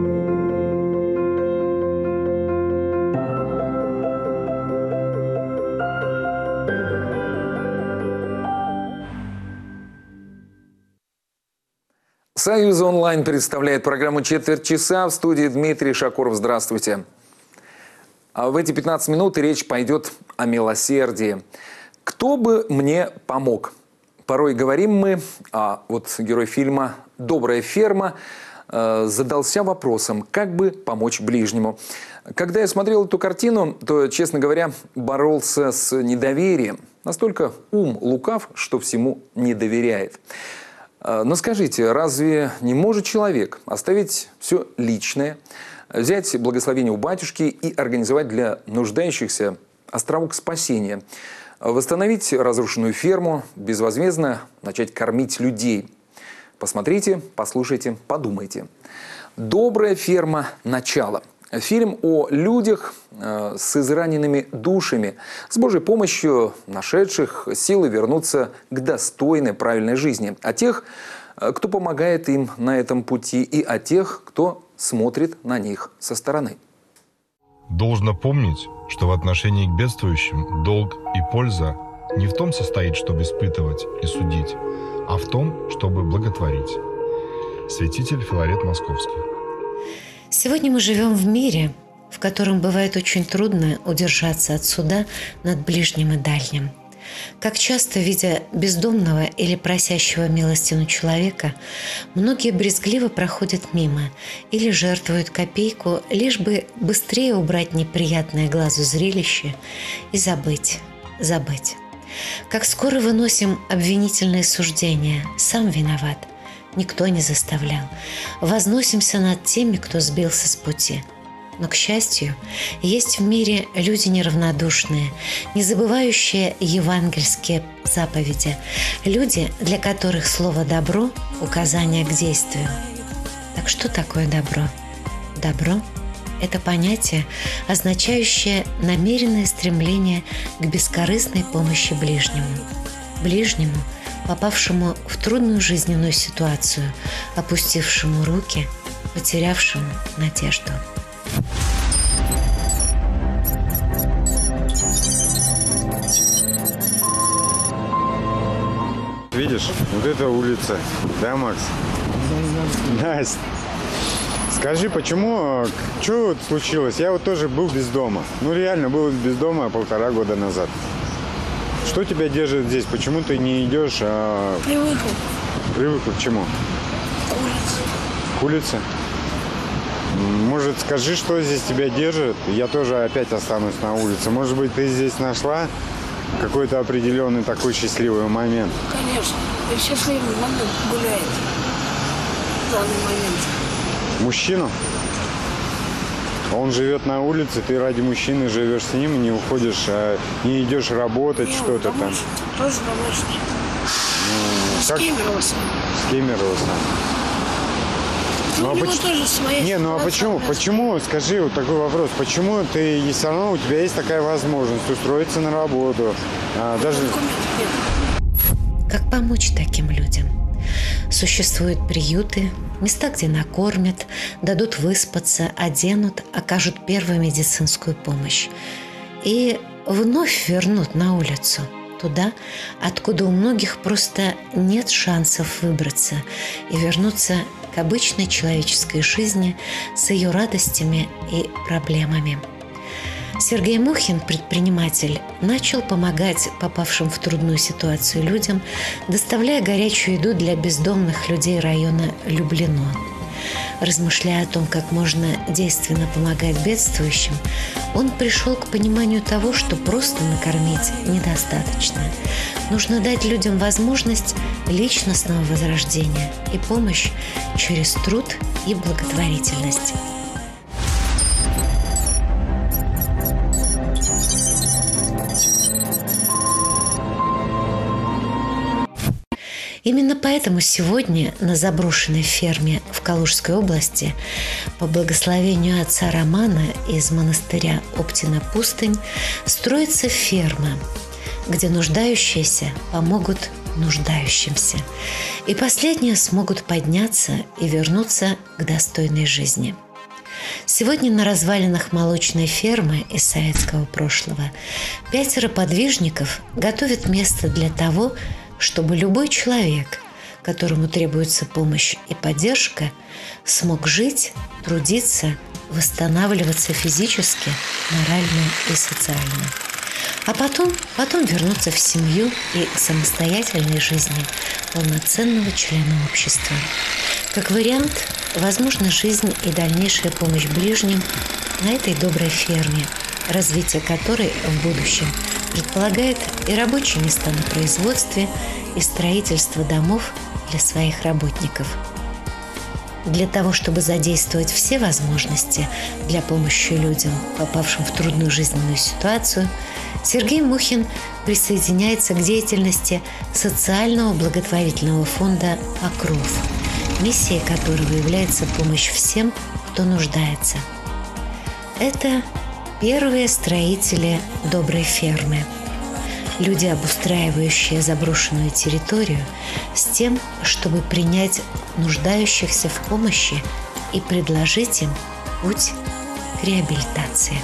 Союз онлайн представляет программу «Четверть часа». В студии Дмитрий Шакуров. Здравствуйте. А в эти 15 минут речь пойдет о милосердии. Кто бы мне помог? Порой говорим мы, а вот герой фильма «Добрая ферма» задался вопросом, как бы помочь ближнему. Когда я смотрел эту картину, то, честно говоря, боролся с недоверием. Настолько ум лукав, что всему не доверяет. Но скажите, разве не может человек оставить все личное, взять благословение у батюшки и организовать для нуждающихся островок спасения, восстановить разрушенную ферму, безвозмездно начать кормить людей? Посмотрите, послушайте, подумайте. «Добрая ферма. Начало». Фильм о людях с израненными душами, с Божьей помощью нашедших силы вернуться к достойной, правильной жизни. О тех, кто помогает им на этом пути, и о тех, кто смотрит на них со стороны. Должно помнить, что в отношении к бедствующим долг и польза не в том состоит, чтобы испытывать и судить, а в том, чтобы благотворить. Святитель Филарет Московский. Сегодня мы живем в мире, в котором бывает очень трудно удержаться от суда над ближним и дальним. Как часто, видя бездомного или просящего милостину человека, многие брезгливо проходят мимо или жертвуют копейку, лишь бы быстрее убрать неприятное глазу зрелище и забыть. Как скоро выносим обвинительные суждения, сам виноват. Никто не заставлял. Возносимся над теми, кто сбился с пути. Но, к счастью, есть в мире люди неравнодушные, не забывающие евангельские заповеди, люди, для которых слово «добро» – указание к действию. Так что такое добро? Добро – это понятие, означающее намеренное стремление к бескорыстной помощи ближнему, попавшему в трудную жизненную ситуацию, опустившему руки, потерявшему надежду. Видишь, вот эта улица, да, Макс? Настя, скажи, почему, что случилось? Я вот тоже был без дома. Ну, реально был без дома 1,5 года назад. Что тебя держит здесь? Почему ты не идешь? Привыкла. Привыкла к чему? К улице. К улице? Может, скажи, что здесь тебя держит? Я тоже опять останусь на улице. Может быть, ты здесь нашла какой-то определенный такой счастливый момент? Конечно. И счастливый момент гуляет в данный момент. Мужчину? Он живет на улице, ты ради мужчины живешь с ним, не уходишь, не идешь работать, что-то там. Тоже домашний. С Кемерово. С Кемерово. Ну, у него тоже своя Не, ну а почему? Почему, скажи, вот такой вопрос, почему ты все равно у тебя есть такая возможность устроиться на работу? Даже... Как помочь таким людям? Существуют приюты, места, где накормят, дадут выспаться, оденут, окажут первую медицинскую помощь. И вновь вернут на улицу, туда, откуда у многих просто нет шансов выбраться и вернуться к обычной человеческой жизни с ее радостями и проблемами. Сергей Мухин, предприниматель, начал помогать попавшим в трудную ситуацию людям, доставляя горячую еду для бездомных людей района Люблино. Размышляя о том, как можно действенно помогать бедствующим, он пришел к пониманию того, что просто накормить недостаточно. Нужно дать людям возможность личностного возрождения и помощь через труд и благотворительность. Именно поэтому сегодня на заброшенной ферме в Калужской области по благословению отца Романа из монастыря Оптина-Пустынь строится ферма, где нуждающиеся помогут нуждающимся, и последние смогут подняться и вернуться к достойной жизни. Сегодня на развалинах молочной фермы из советского прошлого 5 подвижников готовят место для того, чтобы любой человек, которому требуется помощь и поддержка, смог жить, трудиться, восстанавливаться физически, морально и социально. А потом вернуться в семью и к самостоятельной жизни полноценного члена общества. Как вариант, возможна жизнь и дальнейшая помощь ближним на этой доброй ферме, развитие которой в будущем предполагает и рабочие места на производстве, и строительство домов для своих работников. Для того, чтобы задействовать все возможности для помощи людям, попавшим в трудную жизненную ситуацию, Сергей Мухин присоединяется к деятельности социального благотворительного фонда «Покров», миссией которого является помощь всем, кто нуждается. Это первые строители доброй фермы. Люди, обустраивающие заброшенную территорию с тем, чтобы принять нуждающихся в помощи и предложить им путь к реабилитации.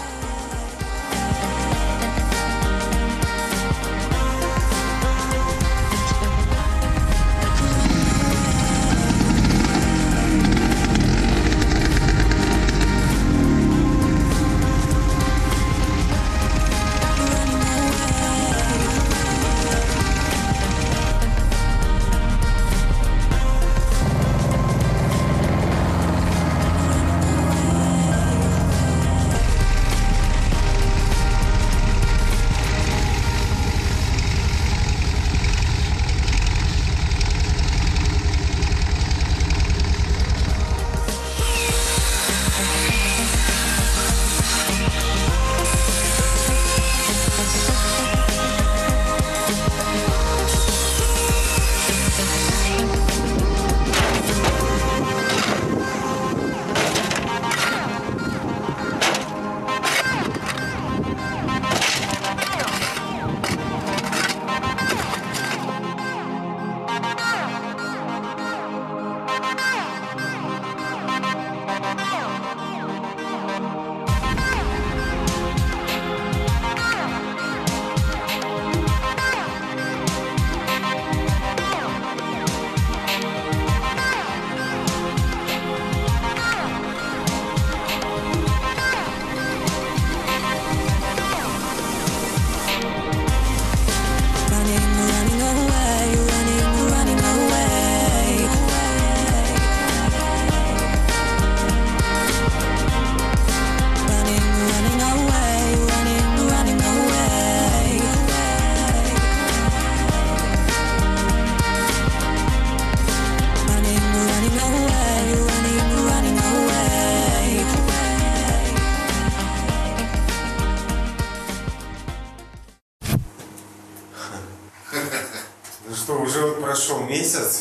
Ну что, уже вот прошел месяц,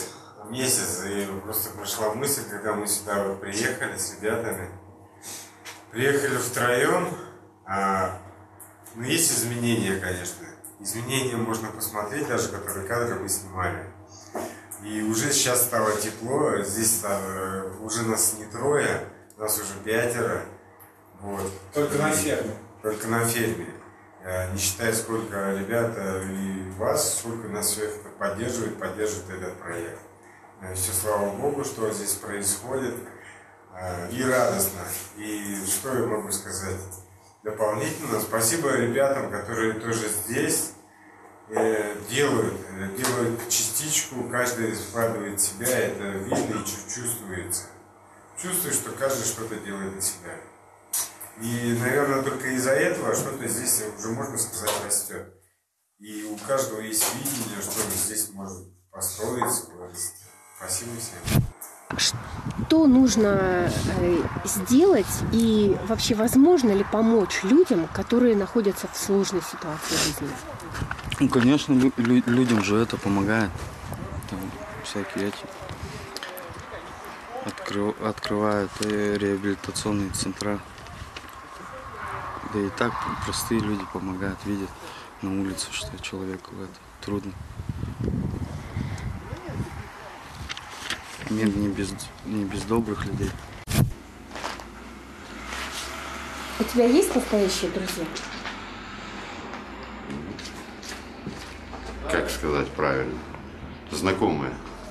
и просто прошла мысль, когда мы сюда вот приехали с ребятами. Приехали втроем, но есть изменения, конечно. Изменения можно посмотреть, даже которые кадры мы снимали. И уже сейчас стало тепло, здесь уже нас не 3, нас уже 5. Вот. Только на ферме. Только на ферме. Не считая, сколько ребят и вас, сколько нас всех поддерживает этот проект. Все, слава Богу, что здесь происходит. И радостно. И что я могу сказать? Дополнительно спасибо ребятам, которые тоже здесь делают частичку, каждый вкладывает себя, это видно и чувствуется. Чувствую, что каждый что-то делает для себя. И, наверное, только из-за этого что-то здесь уже, можно сказать, растет. И у каждого есть видение, что здесь может построиться. Спасибо всем. Что нужно сделать и вообще возможно ли помочь людям, которые находятся в сложной ситуации жизни? Ну, конечно, людям же это помогает. Там всякие открывают реабилитационные центра. Да и так простые люди помогают, видят на улице, что человеку это трудно. Мир не без добрых людей. У тебя есть настоящие друзья? Как сказать правильно? Знакомые.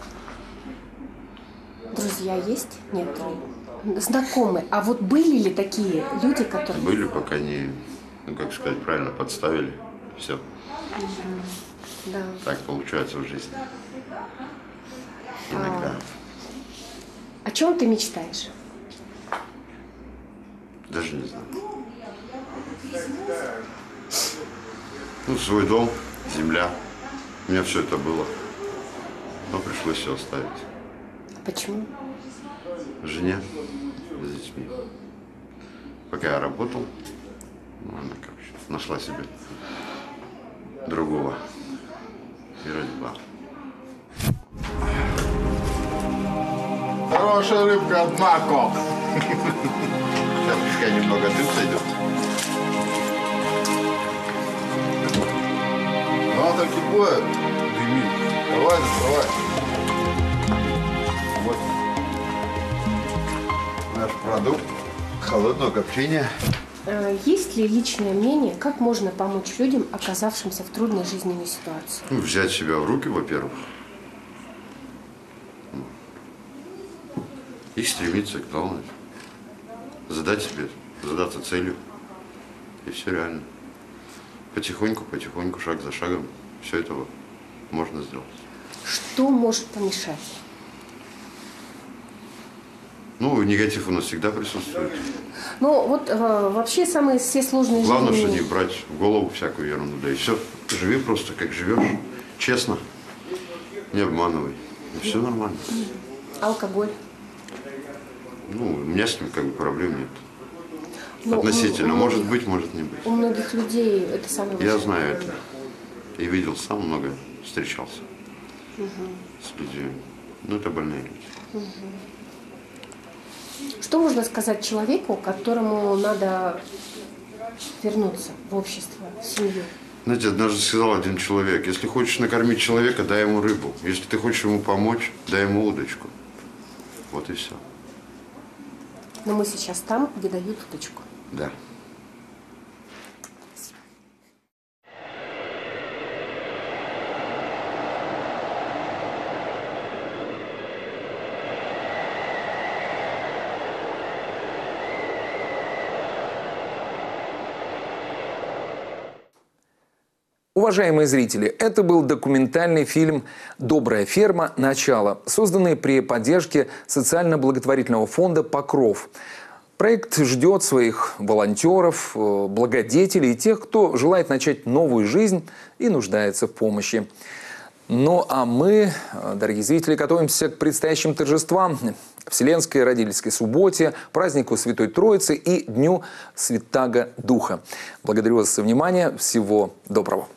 Друзья есть? Нет. Знакомые. А вот были ли такие люди, которые... Были, пока не, ну как сказать правильно, подставили. Все. Да. Так получается в жизни. Иногда. О чем ты мечтаешь? Даже не знаю. Ну, свой дом, земля. У меня все это было. Но пришлось все оставить. Почему? Жене, с детьми. Пока я работал, ну, она, короче, нашла себе другого. И родила. Хорошая рыбка, однако. Сейчас пускай немного дым сойдет. Ну, она так и будет дымить. Давай, доставай. Вот наш продукт холодного копчения. Есть ли личное мнение, как можно помочь людям, оказавшимся в трудной жизненной ситуации? Ну, взять себя в руки, во-первых. И стремиться к главному. Задаться целью. И все реально. Потихоньку, шаг за шагом, все это можно сделать. Что может помешать? Ну, негатив у нас всегда присутствует. Ну, вот вообще самые все сложные Главное, что жизненные... не брать в голову всякую ерунду. Да и все. Живи просто, как живешь. Честно. Не обманывай. И все нормально. Алкоголь. Ну, у меня с ним как бы проблем нет. Ну, Относительно. Может быть, может не быть. У многих людей это самое Я большое. знаю это. И видел сам много, встречался с людьми. Ну, это больные люди. Что можно сказать человеку, которому надо вернуться в общество, в семью? Знаете, однажды сказал один человек: если хочешь накормить человека, дай ему рыбу. Если ты хочешь ему помочь, дай ему удочку. Вот и все. Но мы сейчас там, где дают удочку. Да. Уважаемые зрители, это был документальный фильм «Добрая ферма. Начало», созданный при поддержке социально-благотворительного фонда «Покров». Проект ждет своих волонтеров, благодетелей и тех, кто желает начать новую жизнь и нуждается в помощи. Ну а мы, дорогие зрители, готовимся к предстоящим торжествам, Вселенской родительской субботе, празднику Святой Троицы и Дню Святаго Духа. Благодарю вас за внимание. Всего доброго.